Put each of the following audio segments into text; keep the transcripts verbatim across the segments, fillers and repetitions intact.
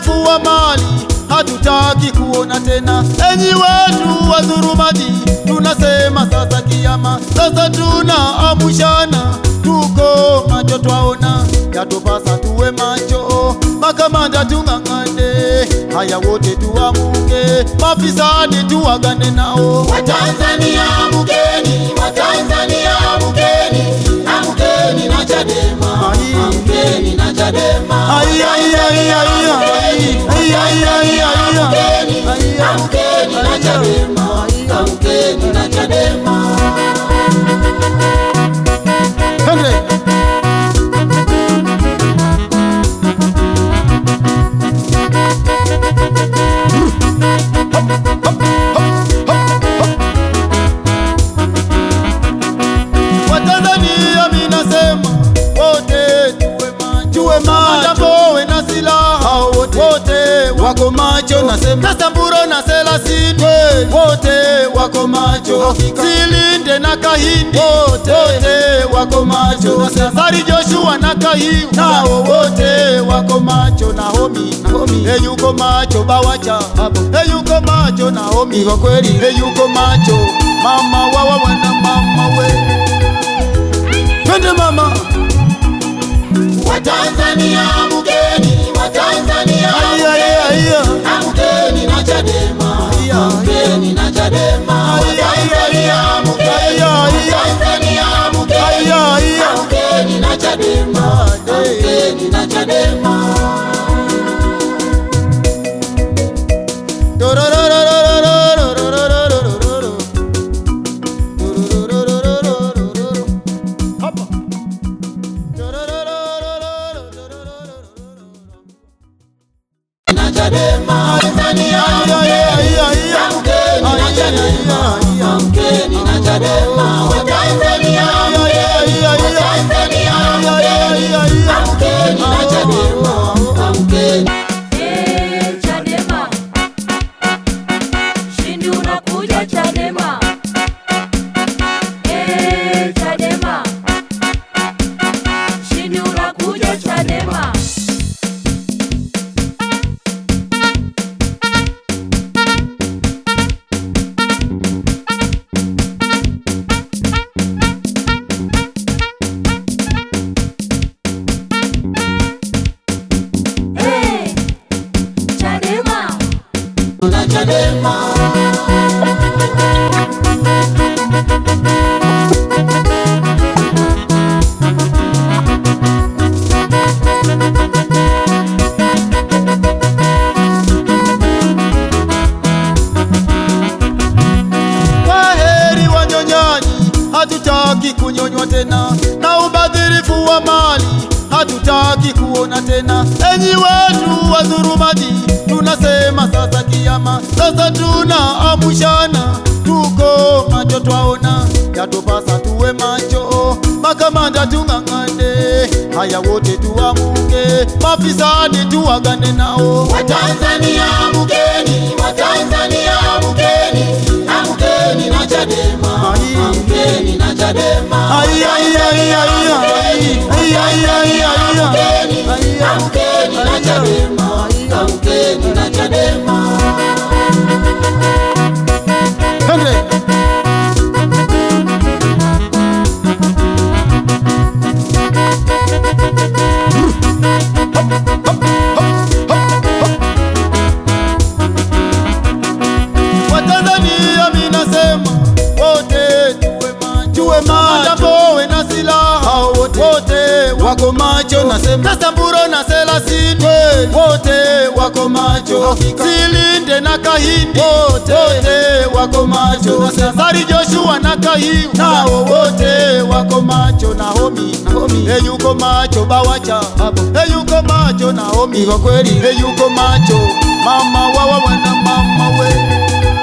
ubadhirifu wa mali hatutaki kuona tena. Enyi wetu wadhulumaji, tunasema sasa kiyama. Sasa tunaamushana, tuko macho twaona, yatupasa tuwe macho. Makamanda tung'ang'ane, haya wote tuamuke, mafisadi tuwagane nao. Watanzania amukeni, Watanzania amukeni, amukeni na Chadema, amukeni na Chadema. Ai ai ai ai ai ai ai amukeni, amukeni na Chadema, amukeni na Chadema. Henry Watanzania minasema wote tuwe macho, Mbowe na silaha wote wako macho. Nasema Samburo na Selasini wote wako macho. Silinde na Kahindi wote wako macho. Sari Joshua na Kahiu nao wote wako macho. Naomi yuko macho, Bawacha yuko macho. Naomi kwa kweli yuko macho. Mama wawa wana mama we, twende mama. Watanzania amukeni, Watanzania amukeni, amukeni na Chadema, amukeni na Chadema. Watanzania amukeni, Watanzania amukeni, amukeni na Chadema, amukeni na Chadema. Chadema, Tanzania, amukeni na Chadema, amukeni na Chadema. Watanzania, Watanzania, amukeni na Chadema, amukeni. Eh, Chadema, shindi unakuja Chadema. Eh, Chadema, shindi unakuja Chadema. Chadema. Kwaheri wanyonyaji, hatutaki kunyonywa tena, na ubadhirifu wa mali hatutaki kuona tena. Enyi wetu wadhulumaji, tunasema sasa kiyama. Sasa tunaamushana, tuko macho twaona, yatupasa tuwe macho. Makamanda tung'ang'ane, haya wote tuamuke, mafisadi tuwagane nao. Watanzania amukeni, Watanzania amukeni, amukeni na Chadema, amukeni na Chadema. Ai ai ai ai ai ai ai amukeni, amukeni na Chadema, amukeni na Chadema. Henry Watanzania minasema wote tuwe macho, Mbowe na silaha wote wako macho. Nasema Samburo na Selasini wote wako macho. Silinde na Kahindi wote wako macho. Sari Joshua na Kahiu nao wote wako macho. Naomi yuko macho, Bawacha yuko macho. Naomi kwa kweli yuko macho. Mama wawa wana mama we,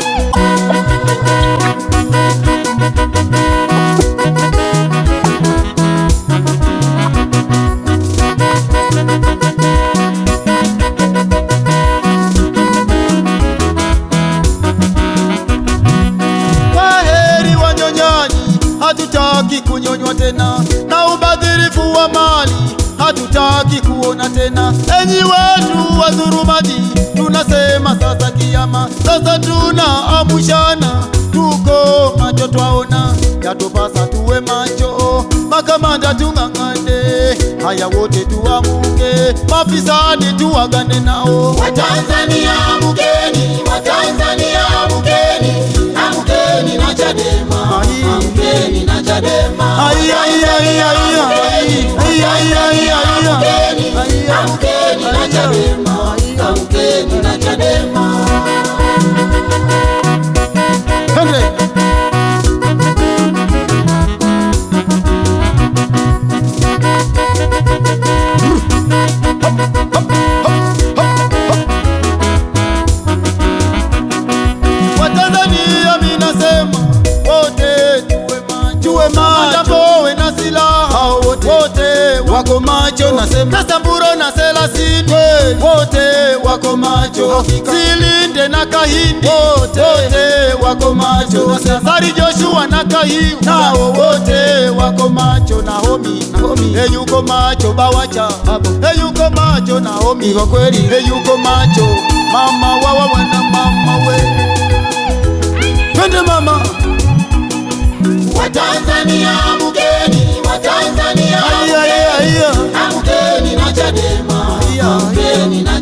hatutaki kunyonywa tena, na ubadhirifu wa mali hatutaki kuona tena. Enyi wetu tuna dhurumati, tunasema sasa kiama. Sasa tuna amushana, tuko macho twaona, yatupasa tuwe macho. Makamanda tung'ang'ane, haya wote tuamuke, mafisadi tuwagane nao. Watanzania amukeni, Watanzania amukeni, amukeni na Chadema, amukeni na Chadema. Ai ai ai ai ai ai ai ai Amukeni, amukeni na Chadema, amukeni na Chadema. Henry. Watanzania minasema wote tuwe macho, tuwe macho. Bowe na silaha wote wako macho, nasema Nasamburo na Selasini wote wako macho, Silinde na Kahindi wote wako macho, Sari Joshua na Kahiu nao wote wako macho, Naomi eyuko macho, Bawacha eyuko macho, Naomi kwa kweli eyuko macho, mama wawa wana mama we. Twende mama. Watanzania amukeni, Watanzania amukeni, amukeni na Chadema, amukeni na